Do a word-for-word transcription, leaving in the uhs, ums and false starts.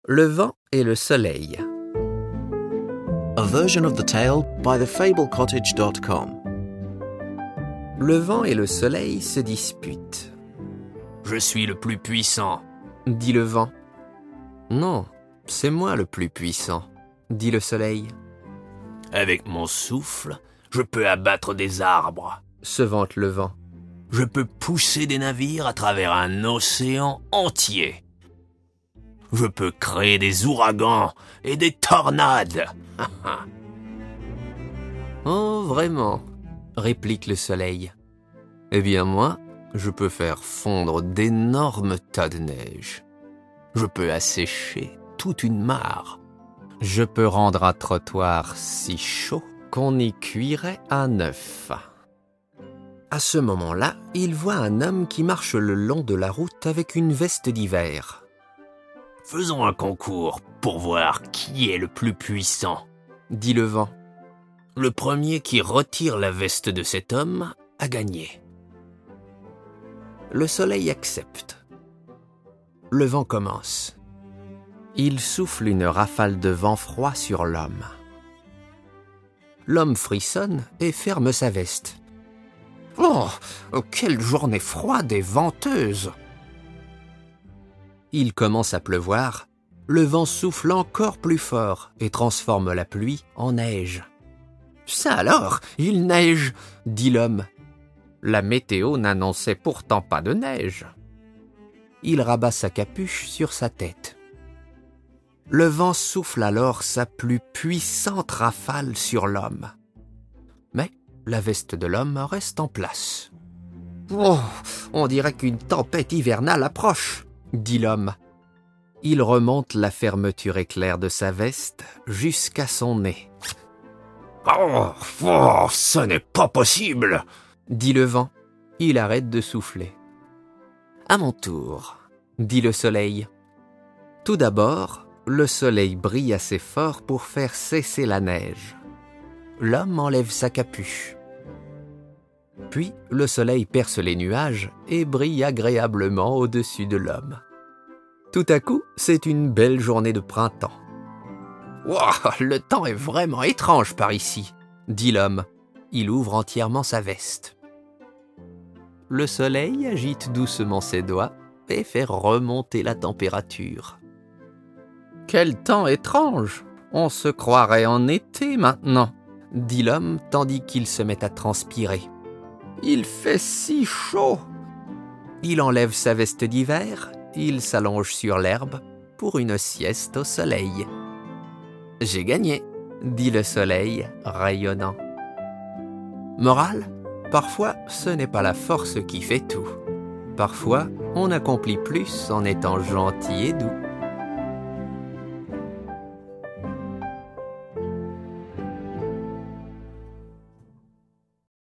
Le vent et le soleil. A version of the tale by the fable cottage dot com. Le vent et le soleil se disputent. « Je suis le plus puissant », dit le vent. « Non, c'est moi le plus puissant », dit le soleil. « Avec mon souffle, je peux abattre des arbres », se vante le vent. « Je peux pousser des navires à travers un océan entier. Je peux créer des ouragans et des tornades. » Oh, vraiment, réplique le soleil. Eh bien moi, je peux faire fondre d'énormes tas de neige. Je peux assécher toute une mare. Je peux rendre un trottoir si chaud qu'on y cuirait un œuf. À ce moment-là, il voit un homme qui marche le long de la route avec une veste d'hiver. « Faisons un concours pour voir qui est le plus puissant, » dit le vent. Le premier qui retire la veste de cet homme a gagné. Le soleil accepte. Le vent commence. Il souffle une rafale de vent froid sur l'homme. L'homme frissonne et ferme sa veste. Oh, quelle journée froide et venteuse! Il commence à pleuvoir. Le vent souffle encore plus fort et transforme la pluie en neige. Ça alors, il neige, dit l'homme. La météo n'annonçait pourtant pas de neige. Il rabat sa capuche sur sa tête. Le vent souffle alors sa plus puissante rafale sur l'homme. Mais la veste de l'homme reste en place. « Oh, on dirait qu'une tempête hivernale approche !» dit l'homme. Il remonte la fermeture éclair de sa veste jusqu'à son nez. « Oh, oh, ce n'est pas possible !» dit le vent. Il arrête de souffler. « À mon tour !» dit le soleil. Tout d'abord, le soleil brille assez fort pour faire cesser la neige. L'homme enlève sa capuche. Puis, le soleil perce les nuages et brille agréablement au-dessus de l'homme. Tout à coup, c'est une belle journée de printemps. « Wow, le temps est vraiment étrange par ici !» dit l'homme. Il ouvre entièrement sa veste. Le soleil agite doucement ses doigts et fait remonter la température. « Quel temps étrange! On se croirait en été maintenant !» dit l'homme tandis qu'il se met à transpirer. « Il fait si chaud !» Il enlève sa veste d'hiver, il s'allonge sur l'herbe pour une sieste au soleil. « J'ai gagné !» dit le soleil, rayonnant. Morale, parfois ce n'est pas la force qui fait tout. Parfois, on accomplit plus en étant gentil et doux.